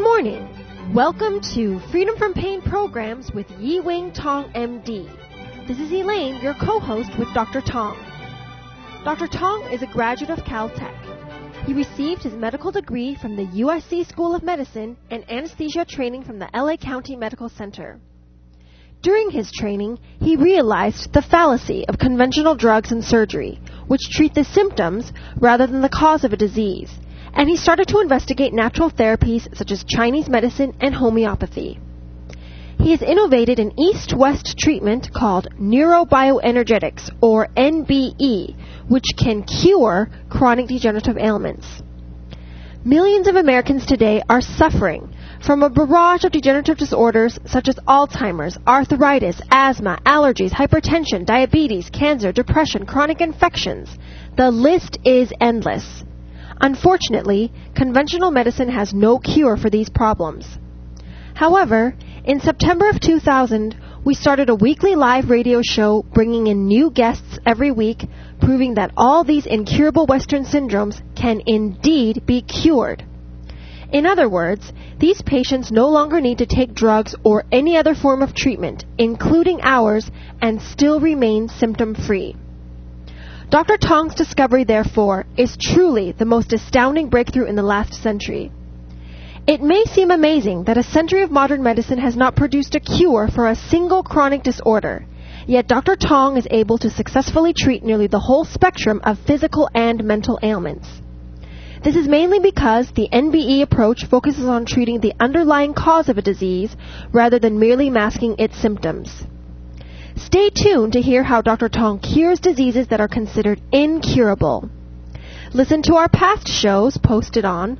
morning. Welcome to Freedom from Pain Programs with Yi-Wing Tong, MD. This is Elaine, your co-host with Dr. Tong. Dr. Tong is a graduate of Caltech. He received his medical degree from the USC School of Medicine and anesthesia training from the LA County Medical Center. During his training, he realized the fallacy of conventional drugs and surgery, which treat the symptoms rather than the cause of a disease, and he started to investigate natural therapies such as Chinese medicine and homeopathy. He has innovated an east-west treatment called neurobioenergetics, or NBE, which can cure chronic degenerative ailments. Millions of Americans today are suffering from a barrage of degenerative disorders such as Alzheimer's, arthritis, asthma, allergies, hypertension, diabetes, cancer, depression, chronic infections. The list is endless. Unfortunately, conventional medicine has no cure for these problems. However, in September of 2000, we started a weekly live radio show bringing in new guests every week, proving that all these incurable Western syndromes can indeed be cured. In other words, these patients no longer need to take drugs or any other form of treatment, including ours, and still remain symptom-free. Dr. Tong's discovery, therefore, is truly the most astounding breakthrough in the last century. It may seem amazing that a century of modern medicine has not produced a cure for a single chronic disorder, yet Dr. Tong is able to successfully treat nearly the whole spectrum of physical and mental ailments. This is mainly because the NBE approach focuses on treating the underlying cause of a disease rather than merely masking its symptoms. Stay tuned to hear how Dr. Tong cures diseases that are considered incurable. Listen to our past shows posted on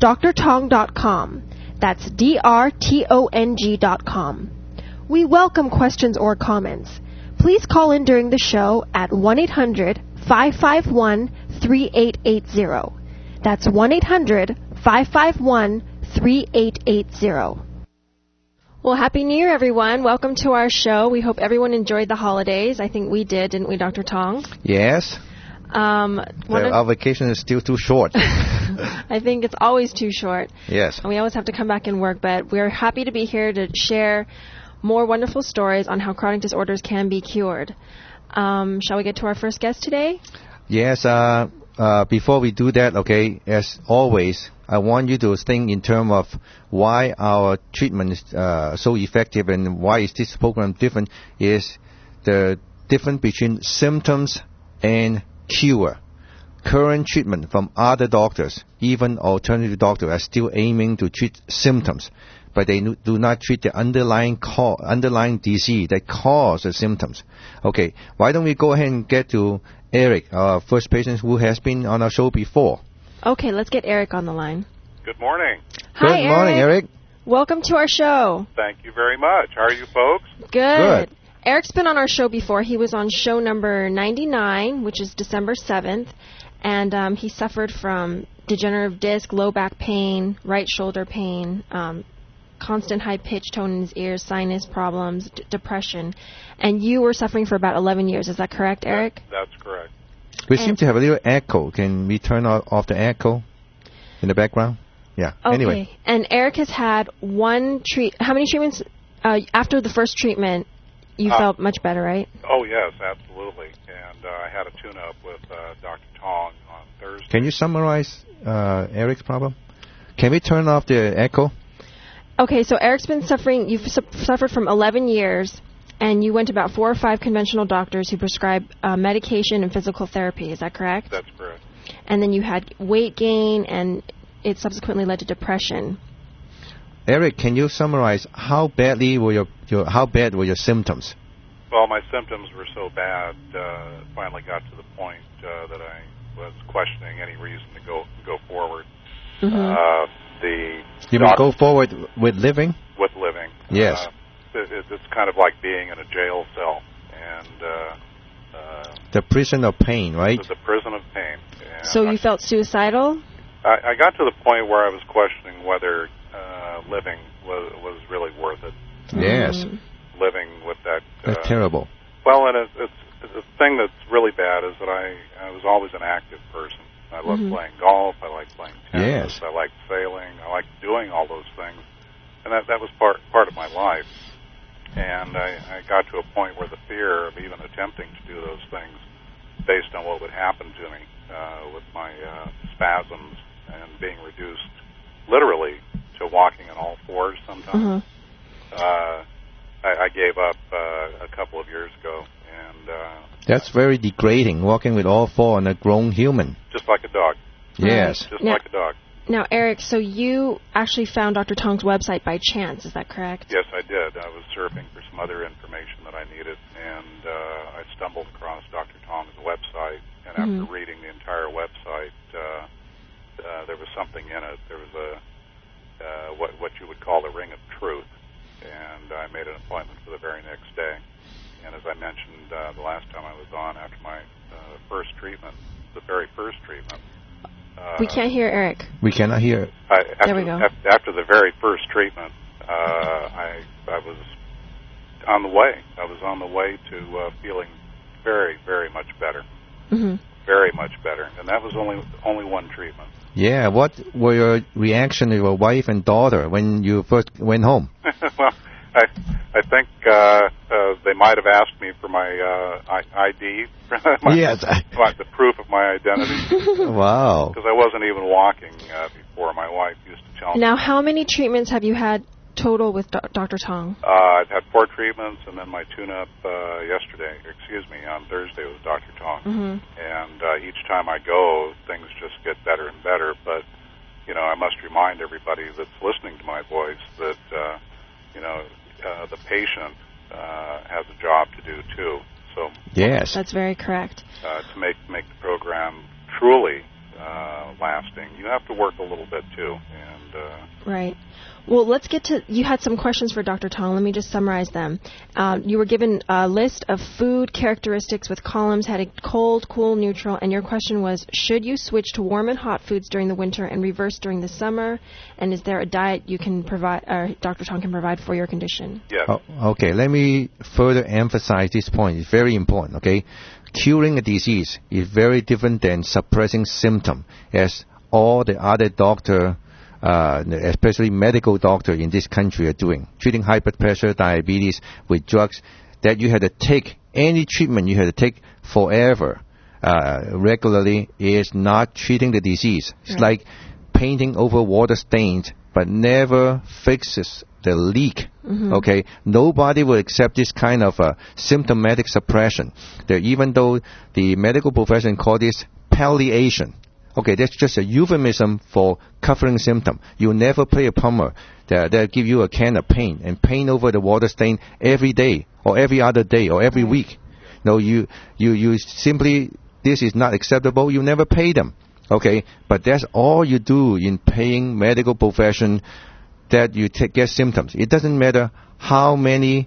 drtong.com. That's drtong.com. We welcome questions or comments. Please call in during the show at 1-800-551-3880. That's 1-800-551-3880. Well, Happy New Year, everyone. Welcome to our show. We hope everyone enjoyed the holidays. I think we did, didn't we, Dr. Tong? Yes. Our vacation is still too short. I think it's always too short. Yes. And we always have to come back and work, but we're happy to be here to share more wonderful stories on how chronic disorders can be cured. Shall we get to our first guest today? Yes. Before we do that, okay, as always, I want you to think in terms of why our treatment is so effective and why is this program different, is the difference between symptoms and cure. Current treatment from other doctors, even alternative doctors, are still aiming to treat symptoms, but they do not treat the underlying disease that causes the symptoms. Okay, why don't we go ahead and get to Eric, our first patient who has been on our show before. Okay, let's get Eric on the line. Good morning. Hi, Good morning, Eric. Welcome to our show. Thank you very much. How are you folks? Good. Eric's been on our show before. He was on show number 99, which is December 7th, and he suffered from degenerative disc, low back pain, right shoulder pain, constant high pitch tone in his ears, sinus problems, depression, and you were suffering for about 11 years. Is that correct, Eric? That's correct. We seem to have a little echo. Can we turn off the echo in the background? Yeah. Okay. Anyway. And Eric has had how many treatments? After the first treatment, you felt much better, right? Oh, yes, absolutely. And I had a tune-up with Dr. Tong on Thursday. Can you summarize Eric's problem? Can we turn off the echo? Okay, so Eric's been suffering. You've suffered from 11 years, and you went to about 4 or 5 conventional doctors who prescribed medication and physical therapy. Is that correct? That's correct. And then you had weight gain, and it subsequently led to depression. Eric, can you summarize how bad were your symptoms? Well, my symptoms were so bad, finally got to the point that I was questioning any reason to go forward. Mm-hmm. You mean go forward with living? With living. Yes. It's kind of like being in a jail cell. And the prison of pain, right? The prison of pain. And so you felt suicidal? I got to the point where I was questioning whether living was really worth it. Yes. Living with that. That's terrible. Well, and it's the thing that's really bad is that I was always an active person. I love playing golf. I like playing tennis. Yes. I like sailing. I like doing all those things. And that was part of my life. And I got to a point where the fear of even attempting to do those things based on what would happen to me with my spasms and being reduced literally to walking on all fours sometimes. I gave up a couple of years ago. And that's very degrading, walking with all four on a grown human. Just like a dog. Yes. Just like a dog. Now, Eric, so you actually found Dr. Tong's website by chance, is that correct? Yes, I did. I was surfing for some other information that I needed, and I stumbled across Dr. Tong's website, and after reading the entire website, there was something in it. There was a what you would call the ring of truth, and I made an appointment for the very next day. And as I mentioned the last time I was on, after my first treatment, the very first treatment, we can't hear Eric. We cannot hear. There we go. After the very first treatment, I was on the way. I was on the way to feeling very, very much better. Very much better. And that was only one treatment. Yeah. What were your reaction of your wife and daughter when you first went home? Well, I think they might have asked me for my ID, yes, the proof of my identity. Wow. Because I wasn't even walking before. My wife used to tell me. Now, how many treatments have you had total with Dr. Tong? I've had 4 treatments, and then my tune-up on Thursday with Dr. Tong. And each time I go, things just get better and better. But, I must remind everybody that's listening to my voice that, the patient has a job to do, too. So yes, that's very correct. To make the program truly lasting, you have to work a little bit, too. And right. Well, let's get to, you had some questions for Dr. Tong. Let me just summarize them. You were given a list of food characteristics with columns headed cold, cool, neutral, and your question was, should you switch to warm and hot foods during the winter and reverse during the summer? And is there a diet you can provide, or Dr. Tong can provide for your condition? yes. Okay, let me further emphasize this point. It's very important, okay? Curing a disease is very different than suppressing symptom, as all the other doctor, especially medical doctor in this country are doing. Treating high blood pressure, diabetes with drugs that you have to take, any treatment you have to take forever, regularly, is not treating the disease. It's like painting over water stains, but never fixes the leak. Okay, nobody will accept this kind of symptomatic suppression. Even though the medical profession call this palliation. Okay, that's just a euphemism for covering symptom. You never pay a plumber they'll give you a can of paint and paint over the water stain every day or every other day or every week. No, you simply, this is not acceptable. You never pay them. Okay, but that's all you do in paying medical profession, that you get symptoms. It doesn't matter how many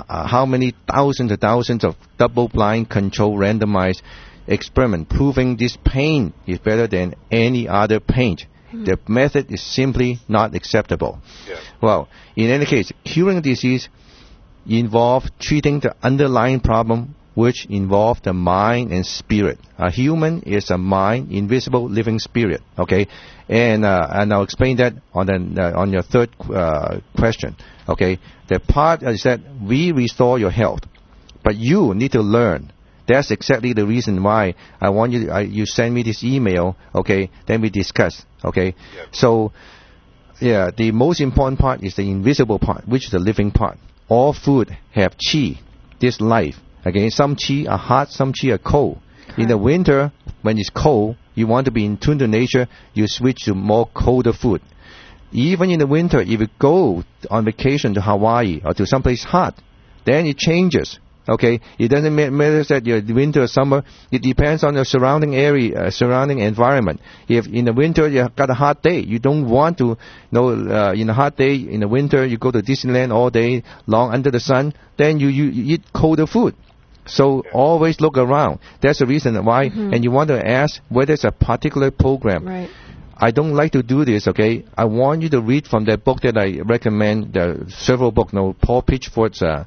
thousands and thousands of double-blind, controlled, randomized experiment proving this pain is better than any other pain. The method is simply not acceptable. Yes. Well, in any case, curing disease involves treating the underlying problem, which involve the mind and spirit. A human is a mind, invisible, living spirit. Okay, and I'll explain that on your third question. Okay, the part is that we restore your health, but you need to learn. That's exactly the reason why I want you send me this email. Okay, then we discuss. Okay, Yep. So yeah, the most important part is the invisible part, which is the living part. All food have qi, this life. Okay, some qi are hot, some qi are cold. Correct. In the winter, when it's cold, you want to be in tune to nature, you switch to more colder food. Even in the winter, if you go on vacation to Hawaii or to someplace hot, then it changes. Okay, it doesn't matter that you're winter or summer. It depends on the surrounding area, surrounding environment. If in the winter you got a hot day, you don't want to, in a hot day in the winter you go to Disneyland all day long under the sun. Then you eat colder food. So always look around. That's the reason why. And you want to ask whether it's a particular program. Right. I don't like to do this, okay? I want you to read from that book that I recommend, the several books, Paul Pitchford's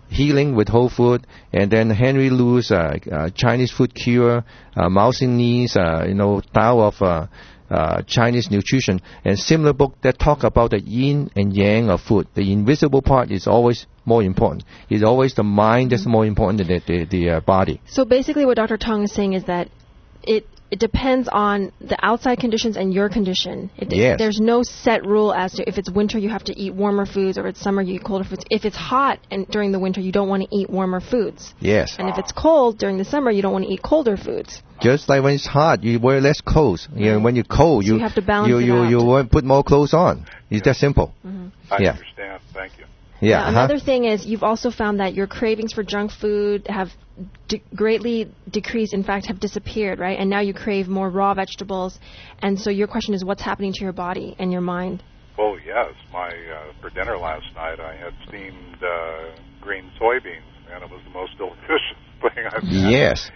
healing with whole food, and then Henry Lou's Chinese food cure, Mao Xinyi's Tao of Chinese nutrition, and similar book that talk about the yin and yang of food. The invisible part is always more important. It's always the mind that's more important than the body. So basically what Dr. Tong is saying is that it depends on the outside conditions and your condition. Yes. There's no set rule as to if it's winter you have to eat warmer foods or if it's summer you eat colder foods. If it's hot and during the winter you don't want to eat warmer foods. Yes. And if it's cold during the summer you don't want to eat colder foods. Just like when it's hot, you wear less clothes. When you're cold, so you have to balance it out. You put more clothes on. It's that simple. Mm-hmm. I understand. Thank you. Yeah. Another thing is you've also found that your cravings for junk food have greatly decreased, in fact, have disappeared, right? And now you crave more raw vegetables. And so your question is what's happening to your body and your mind? Oh, yes. For dinner last night, I had steamed green soybeans, and it was the most delicious thing I've had. Yes.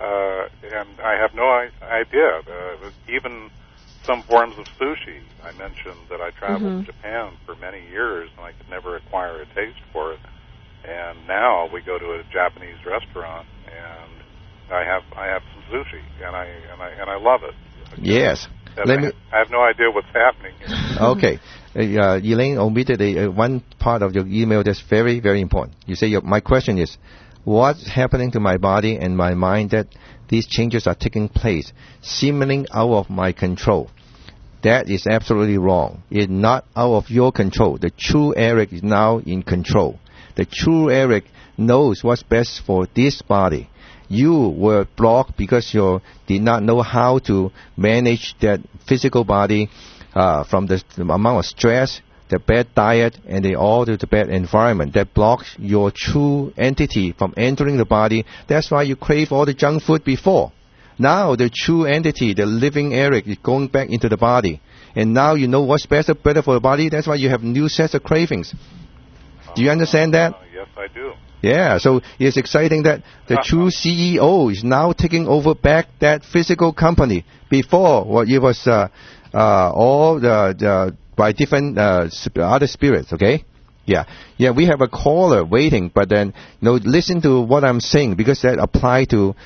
And I have no idea. Even some forms of sushi. I mentioned that I traveled to Japan for many years, and I could never acquire a taste for it. And now we go to a Japanese restaurant, and I have some sushi, and I love it. Yes. I have no idea what's happening here. Okay. Elaine omitted one part of your email that's very, very important. You say, my question is, what's happening to my body and my mind that these changes are taking place, seemingly out of my control? That is absolutely wrong. It's not out of your control. The true Eric is now in control. The true Eric knows what's best for this body. You were blocked because you did not know how to manage that physical body from the amount of stress, the bad diet, and all the bad environment that blocks your true entity from entering the body. That's why you crave all the junk food before. Now the true entity, the living Eric, is going back into the body. And now you know what's better for the body. That's why you have new sets of cravings. Do you understand that? Yes, I do. Yeah, so it's exciting that the true CEO is now taking over back that physical company. Before, it was all by different other spirits, okay? Yeah, we have a caller waiting, but then, listen to what I'm saying, because that apply to,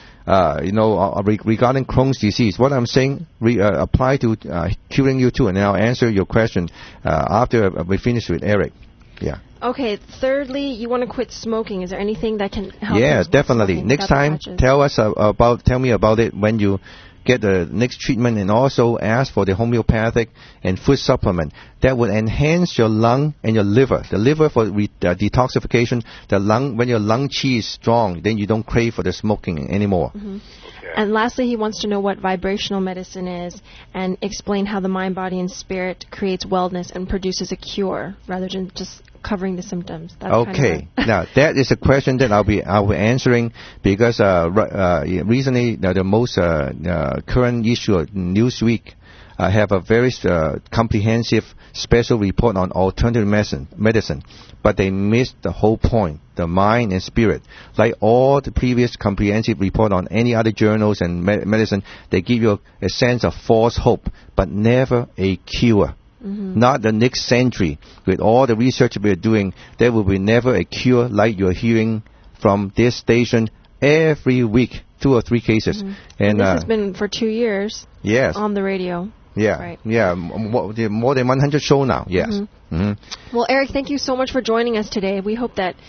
regarding Crohn's disease. What I'm saying apply to curing you too, and I'll answer your question after we finish with Eric. Yeah. Okay, thirdly, you want to quit smoking. Is there anything that can help? Yeah, definitely. Next time, tell me about it when you get the next treatment, and also ask for the homeopathic and food supplement that will enhance your lung and your liver. The liver for detoxification, the lung, when your lung qi is strong, then you don't crave for the smoking anymore. Mm-hmm. Okay. And lastly, he wants to know what vibrational medicine is and explain how the mind, body, and spirit creates wellness and produces a cure rather than just covering the symptoms. That's okay. Now, that is a question that I'll be answering, because recently the most current issue of Newsweek have a very comprehensive special report on alternative medicine, but they missed the whole point, the mind and spirit. Like all the previous comprehensive report on any other journals and medicine, they give you a sense of false hope, but never a cure. Mm-hmm. Not the next century. With all the research we're doing, there will be never a cure like you're hearing from this station every week, 2 or 3 cases. Mm-hmm. And this has been for 2 years. Yes. On the radio. Yeah. Right. Yeah. More than 100 shows now. Yes. Mm-hmm. Mm-hmm. Well, Eric, thank you so much for joining us today. We hope that,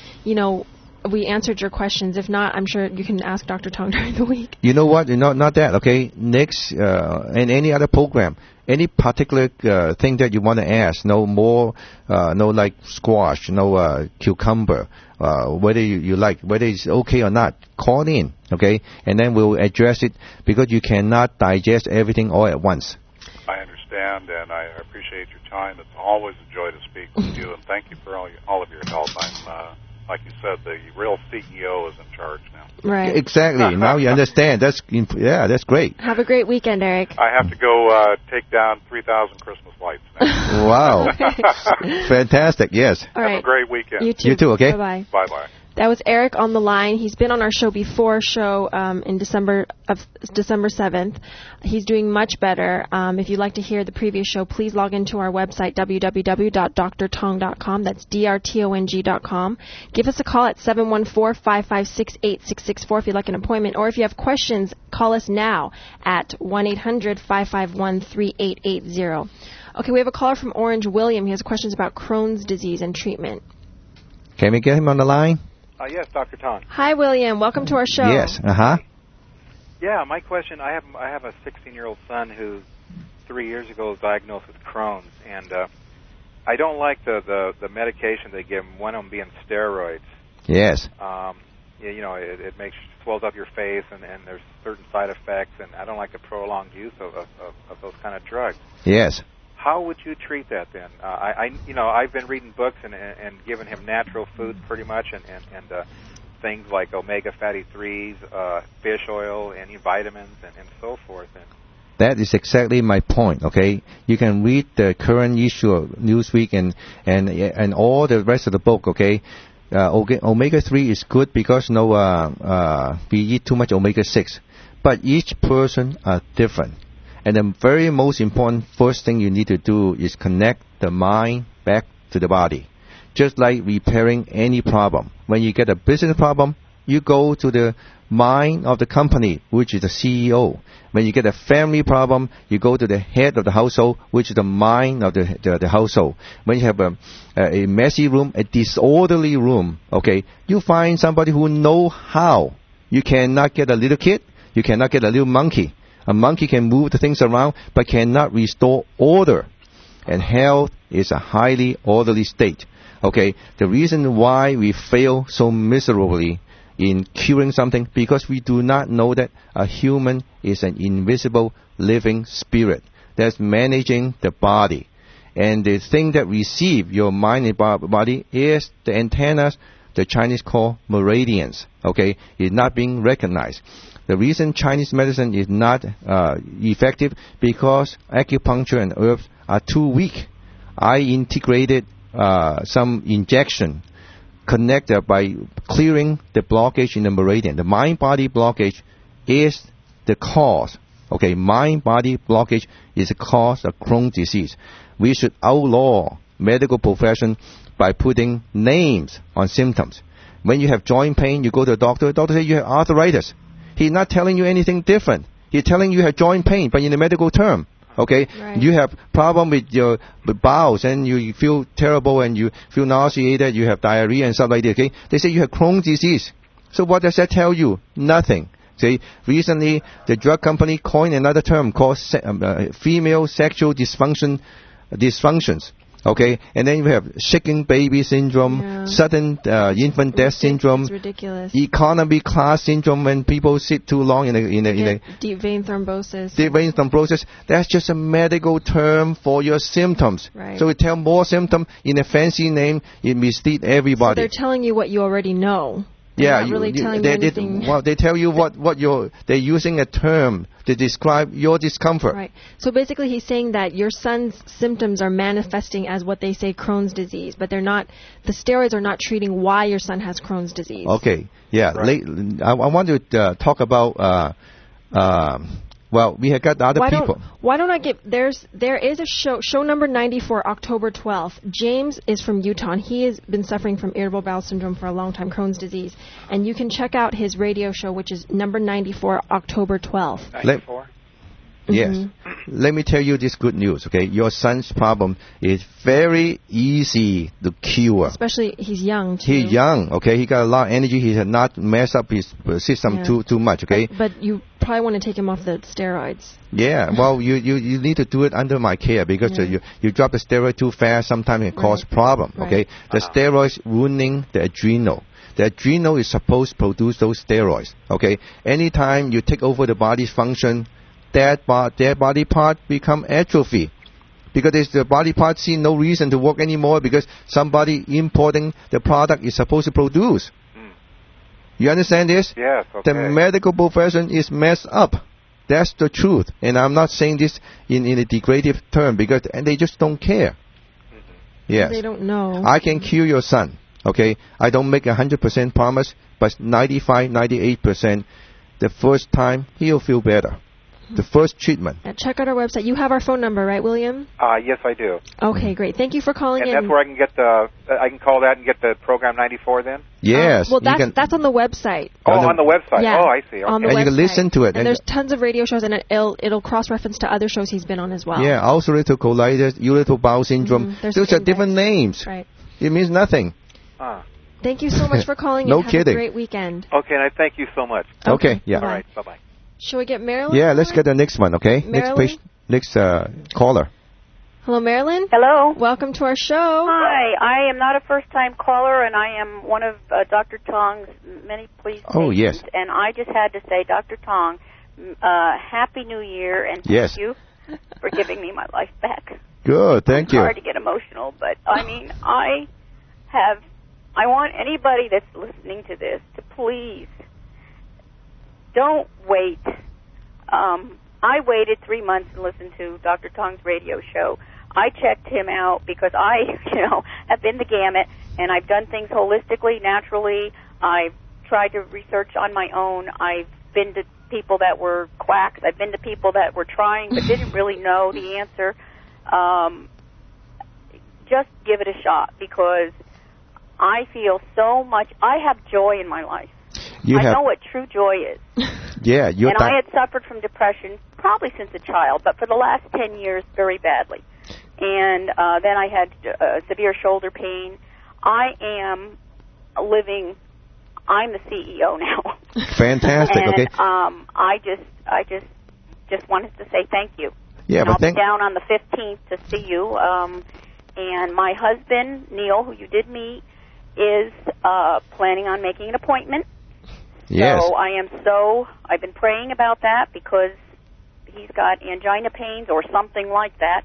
we answered your questions. If not, I'm sure you can ask Dr. Tong during the week. You know what? Not that, okay? Next, in any other program, any particular thing that you want to ask, like squash, cucumber, whether you like, whether it's okay or not, call in, okay? And then we'll address it, because you cannot digest everything all at once. I understand, and I appreciate your time. It's always a joy to speak with you, and thank you for all of your help. I'm like you said, the real CEO is in charge now. Right. Exactly. Now you understand. That's great. Have a great weekend, Eric. I have to go take down 3,000 Christmas lights now. Wow. Fantastic. Yes. All right. Have a great weekend. You too. Okay. Bye-bye. Bye-bye. That was Eric on the line. He's been on our show before, in December 7th. He's doing much better. If you'd like to hear the previous show, please log into our website, www.drtong.com. That's drtong.com. Give us a call at 714-556-8664 if you'd like an appointment. Or if you have questions, call us now at 1-800-551-3880. Okay, we have a caller from Orange, William. He has questions about Crohn's disease and treatment. Can we get him on the line? Yes, Dr. Tong. Hi, William. Welcome to our show. Yes. Yeah, my question, I have a 16-year-old son who 3 years ago was diagnosed with Crohn's, and I don't like the medication they give him, one of them being steroids. Yes. It swells up your face, and there's certain side effects, and I don't like the prolonged use of those kind of drugs. Yes. How would you treat that then? I've been reading books and giving him natural foods pretty much, and things like omega fatty 3s, fish oil, any vitamins, and so forth. And that is exactly my point. Okay, you can read the current issue of Newsweek and all the rest of the book. Okay, omega 3 is good because we eat too much omega 6, but each person are different. And the very most important first thing you need to do is connect the mind back to the body. Just like repairing any problem. When you get a business problem, you go to the mind of the company, which is the CEO. When you get a family problem, you go to the head of the household, which is the mind of the household. When you have a messy room, a disorderly room, okay, you find somebody who know how. You cannot get a little kid. You cannot get a little monkey. A monkey can move the things around, but cannot restore order. And health is a highly orderly state. Okay, the reason why we fail so miserably in curing something, because we do not know that a human is an invisible living spirit that's managing the body. And the thing that receive your mind and body is the antennas, the Chinese call meridians. Okay, is not being recognized. The reason Chinese medicine is not effective because acupuncture and herbs are too weak. I integrated some injection connected by clearing the blockage in the meridian. The mind-body blockage is the cause. Okay, mind-body blockage is the cause of Crohn's disease. We should outlaw medical profession by putting names on symptoms. When you have joint pain, you go to the doctor. The doctor says you have arthritis. He's not telling you anything different. He's telling you have joint pain, but in a medical term. Okay, right. You have problem with your bowels and you feel terrible and you feel nauseated, you have diarrhea and stuff like that. Okay, they say you have Crohn's disease. So what does that tell you? Nothing. See, recently the drug company coined another term called female sexual dysfunctions. Okay, and then you have shaking baby syndrome, sudden infant death syndrome, it's ridiculous. Economy class syndrome when people sit too long in a deep vein thrombosis. Deep vein thrombosis. That's just a medical term for your symptoms. Right. So we tell more symptom in a fancy name, it misleads everybody. So they're telling you what you already know. They're not really telling you anything. Well, they tell you they're using a term to describe your discomfort. Right. So basically he's saying that your son's symptoms are manifesting as what they say Crohn's disease, but they're not, the steroids are not treating why your son has Crohn's disease. Okay. Yeah. Right. I want to talk about, well, we have got other people. Why don't I give, there is a show number 90 for October 12th. James is from Utah. He has been suffering from irritable bowel syndrome for a long time, Crohn's disease. And you can check out his radio show, which is number 94, October 12th. 94? Yes. Let me tell you this good news, okay? Your son's problem is very easy to cure. Especially he's young, too. He's young, okay? He got a lot of energy. He has not messed up his system too much, okay? But you probably want to take him off the steroids. Yeah, well, you need to do it under my care because you drop the steroid too fast, sometimes it causes problem, okay? The steroids ruining the adrenal. The adrenal is supposed to produce those steroids, okay? Anytime you take over the body's function, their body part become atrophy. Because the body part see no reason to work anymore because somebody importing the product is supposed to produce. You understand this? Yes, okay. The medical profession is messed up. That's the truth. And I'm not saying this in a degradative term because they just don't care. Yes. They don't know. I can cure your son. Okay, I don't make 100% promise, but 95, 98%. The first time he'll feel better. The first treatment. And check out our website. You have our phone number, right, William? Yes, I do. Okay, great. Thank you for calling in. And that's where I can get I can call that and get the program 94 then? Yes. Well, that's on the website. Oh, on the website. Yeah. Oh, I see. Okay. On the and website. you can listen to it. And there's tons of radio shows, and it'll cross-reference to other shows he's been on as well. Yeah, ulcerative colitis, irritable bowel syndrome. Those are different names. Right. It means nothing. Thank you so much for calling in. No Have kidding. a great weekend. Okay, and I thank you so much. Okay, yeah. All right, bye-bye. Shall we get Marilyn? Yeah, let's get the next one, okay? Marilyn? Next caller. Hello, Marilyn. Hello. Welcome to our show. Hi, I am not a first-time caller, and I am one of Dr. Tong's many pleased Oh, patients. yes. And I just had to say, Dr. Tong, Happy New Year, and thank you for giving me my life back. Good, thank you. It's hard to get emotional, but, I mean, I want anybody that's listening to this to please don't wait. I waited 3 months to listen to Dr. Tong's radio show. I checked him out because I, have been the gamut, and I've done things holistically, naturally. I've tried to research on my own. I've been to people that were quacks. I've been to people that were trying but didn't really know the answer. Just give it a shot because I feel so much. I have joy in my life. I know what true joy is. Yeah, and I had suffered from depression probably since a child, but for the last 10 years, very badly. And then I had severe shoulder pain. I am living. I'm the CEO now. Fantastic. And, okay. I just wanted to say thank you. Yeah, and but I'll be down on the 15th to see you. And my husband Neil, who you did meet, is planning on making an appointment. Yes. So I've been praying about that because he's got angina pains or something like that,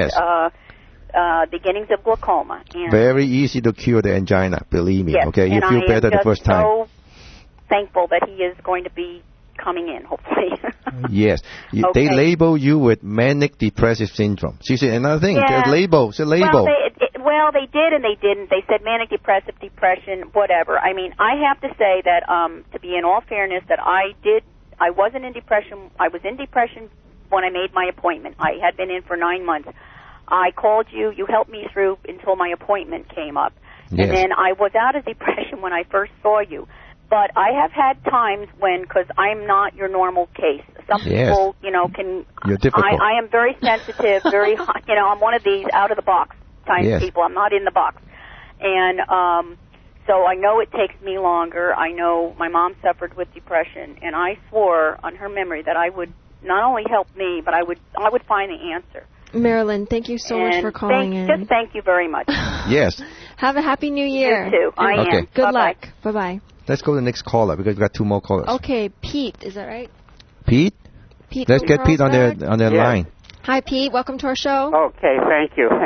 and beginnings of glaucoma. And very easy to cure the angina, believe me. Yes, okay, you and feel better the first time. I am so thankful that he is going to be coming in, hopefully. Yes. They label you with manic depressive syndrome. See, another thing. Yeah. It's a label. Well, they did and they didn't. They said manic depressive depression, whatever. I mean, I have to say that, to be in all fairness, that I wasn't in depression. I was in depression when I made my appointment. I had been in for 9 months. I called you. You helped me through until my appointment came up. Yes. And then I was out of depression when I first saw you. But I have had times when, because I'm not your normal case. Some people, can. You're difficult. I am very sensitive, very, I'm one of these out-of-the-box kind of people. I'm not in the box. And so I know it takes me longer. I know my mom suffered with depression, and I swore on her memory that I would not only help me, but I would find the answer. Marilyn, thank you so much for calling in. Just thank you very much. Yes. Have a happy New Year. You too. I am. Good Bye-bye. luck. Bye-bye. Let's go to the next caller because we've got 2 more callers. Okay, Pete, is that right? Pete? Let's get Pete on the line. Hi, Pete. Welcome to our show. Okay, thank you.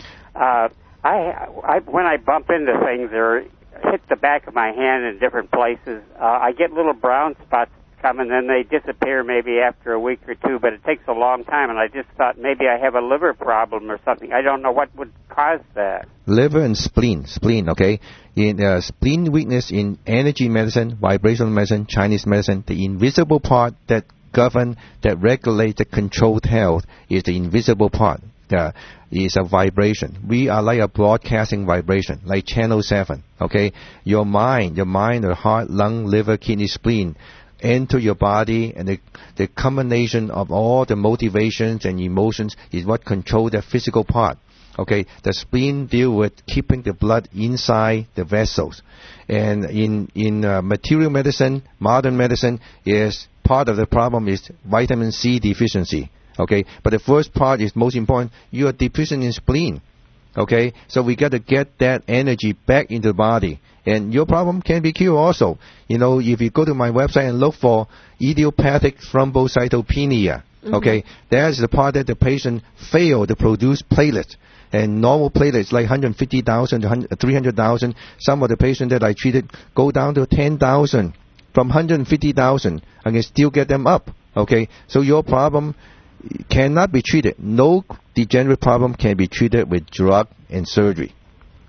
I when I bump into things or hit the back of my hand in different places, I get little brown spots come and then they disappear maybe after a week or 2, but it takes a long time, and I just thought maybe I have a liver problem or something. I don't know what would cause that. Liver and spleen, okay? In spleen weakness in energy medicine, vibrational medicine, Chinese medicine, the invisible part that regulates the controlled health is the invisible part. Is a vibration. We are like a broadcasting vibration, like channel 7, okay? Your mind, the heart, lung, liver, kidney, spleen, enter your body, and the combination of all the motivations and emotions is what control the physical part. Okay, the spleen deal with keeping the blood inside the vessels, and in material medicine, modern medicine, is part of the problem is vitamin C deficiency. Okay, but the first part is most important. You are deficient in spleen. Okay, so we got to get that energy back into the body. And your problem can be cured also. If you go to my website and look for idiopathic thrombocytopenia, okay, that's the part that the patient failed to produce platelets. And normal platelets like 150,000 to 300,000. Some of the patients that I treated go down to 10,000. From 150,000, I can still get them up. Okay, so your problem cannot be treated. No degenerate problem can be treated with drug and surgery.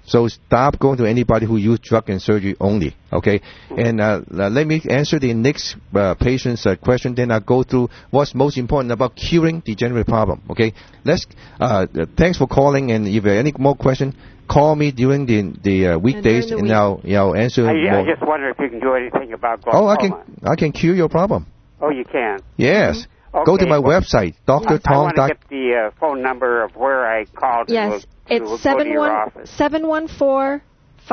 So stop going to anybody who use drug and surgery only, okay? And let me answer the next patient's question, then I'll go through what's most important about curing degenerative problem, okay? Thanks for calling, and if you have any more questions, call me during the weekdays, and I'll answer more. I just wonder if you can do anything about glaucoma. I can cure your problem. Oh, you can? Yes. Mm-hmm. Okay. Go to my website, Dr. Tong. I want to get the phone number of where I called. Yes, it's 714-556-8664.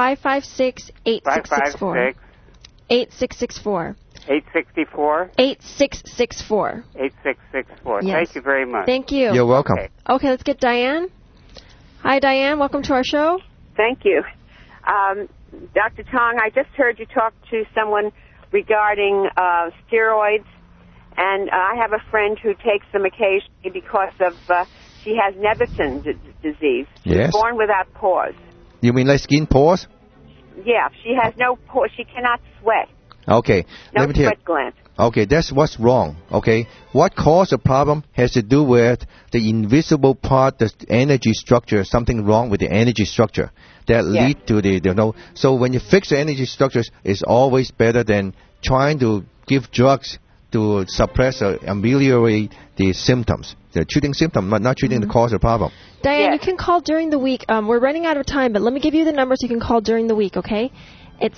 8664. 864? 8664. 8664. Yes. Thank you very much. Thank you. You're welcome. Okay, let's get Diane. Hi, Diane. Welcome to our show. Thank you. Dr. Tong, I just heard you talk to someone regarding steroids, and I have a friend who takes them occasionally because of she has Nevisan disease. Yes. She's born without pores. You mean like skin pores? Yeah, she has no pores. She cannot sweat. Okay. No Let me tell you. sweat glands. Okay, that's what's wrong, okay? What caused the problem has to do with the invisible part, the energy structure, something wrong with the energy structure that lead to the. So when you fix the energy structures, it's always better than trying to give drugs to suppress or ameliorate the symptoms. They're treating symptoms, but not treating the cause of the problem. Diane, you can call during the week. We're running out of time, but let me give you the numbers you can call during the week, okay? It's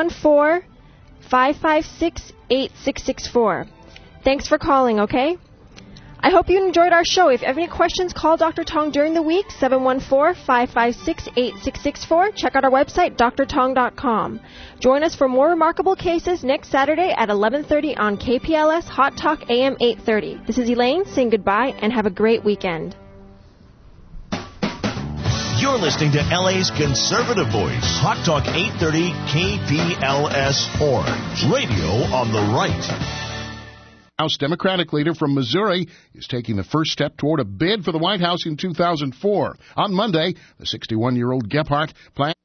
714-556-8664. Thanks for calling, okay? I hope you enjoyed our show. If you have any questions, call Dr. Tong during the week, 714-556-8664. Check out our website, drtong.com. Join us for more remarkable cases next Saturday at 11:30 on KPLS Hot Talk AM 830. This is Elaine saying goodbye and have a great weekend. You're listening to LA's conservative voice, Hot Talk 830 KPLS Orange. Radio on the right. House Democratic leader from Missouri is taking the first step toward a bid for the White House in 2004. On Monday, the 61-year-old Gephardt plans